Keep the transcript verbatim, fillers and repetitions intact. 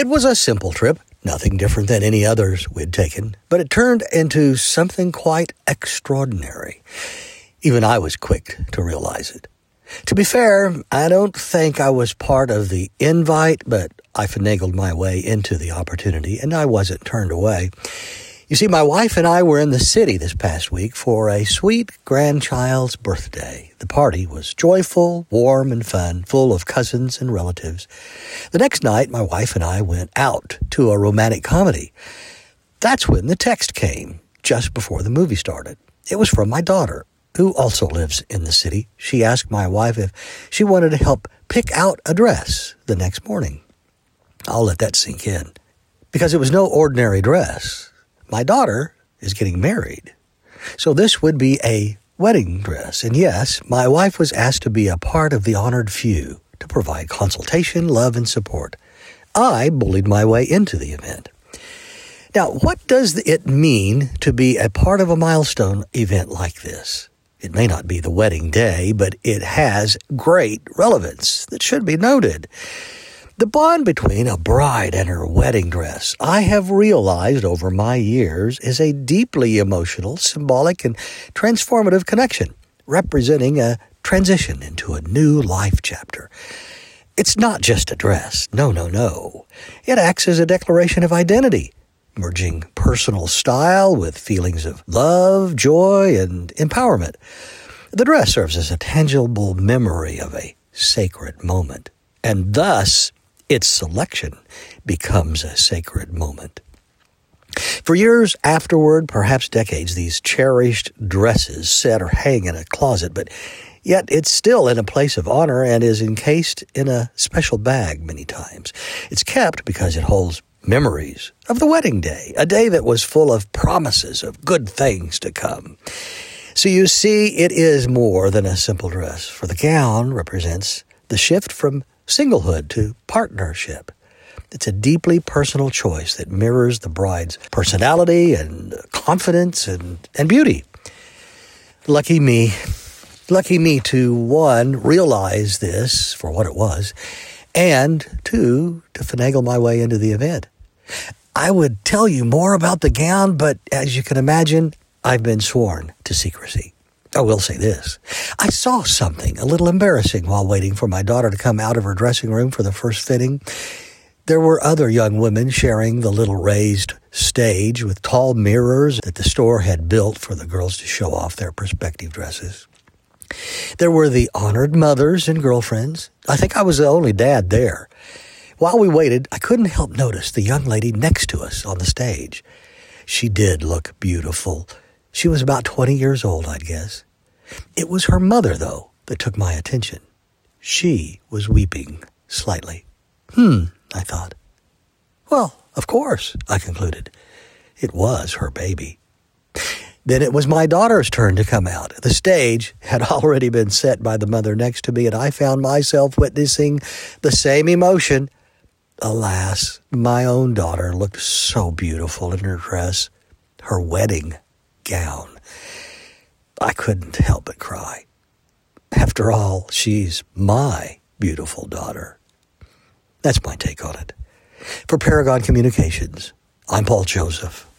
It was a simple trip, nothing different than any others we'd taken, but it turned into something quite extraordinary. Even I was quick to realize it. To be fair, I don't think I was part of the invite, but I finagled my way into the opportunity, and I wasn't turned away. You see, my wife and I were in the city this past week for a sweet grandchild's birthday. The party was joyful, warm, and fun, full of cousins and relatives. The next night, my wife and I went out to a romantic comedy. That's when the text came, just before the movie started. It was from my daughter, who also lives in the city. She asked my wife if she wanted to help pick out a dress the next morning. I'll let that sink in, because it was no ordinary dress. My daughter is getting married, so this would be a wedding dress. And yes, my wife was asked to be a part of the honored few to provide consultation, love, and support. I bullied my way into the event. Now, what does it mean to be a part of a milestone event like this? It may not be the wedding day, but it has great relevance that should be noted. The bond between a bride and her wedding dress, I have realized over my years, is a deeply emotional, symbolic, and transformative connection, representing a transition into a new life chapter. It's not just a dress. No, no, no. It acts as a declaration of identity, merging personal style with feelings of love, joy, and empowerment. The dress serves as a tangible memory of a sacred moment, and thus its selection becomes a sacred moment. For years afterward, perhaps decades, these cherished dresses sit or hang in a closet, but yet it's still in a place of honor and is encased in a special bag many times. It's kept because it holds memories of the wedding day, a day that was full of promises of good things to come. So you see, it is more than a simple dress, for the gown represents the shift from singlehood to partnership. It's a deeply personal choice that mirrors the bride's personality and confidence and, and beauty. Lucky me. Lucky me to, one, realize this for what it was, and two, to finagle my way into the event. I would tell you more about the gown, but as you can imagine, I've been sworn to secrecy. I will say this. I saw something a little embarrassing while waiting for my daughter to come out of her dressing room for the first fitting. There were other young women sharing the little raised stage with tall mirrors that the store had built for the girls to show off their prospective dresses. There were the honored mothers and girlfriends. I think I was the only dad there. While we waited, I couldn't help notice the young lady next to us on the stage. She did look beautiful. She was about twenty years old, I'd guess. It was her mother, though, that took my attention. She was weeping slightly. Hmm, I thought. Well, of course, I concluded. It was her baby. Then it was my daughter's turn to come out. The stage had already been set by the mother next to me, and I found myself witnessing the same emotion. Alas, my own daughter looked so beautiful in her dress, her wedding gown. I couldn't help but cry. After all, she's my beautiful daughter. That's my take on it. For Paragon Communications, I'm Paul Joseph.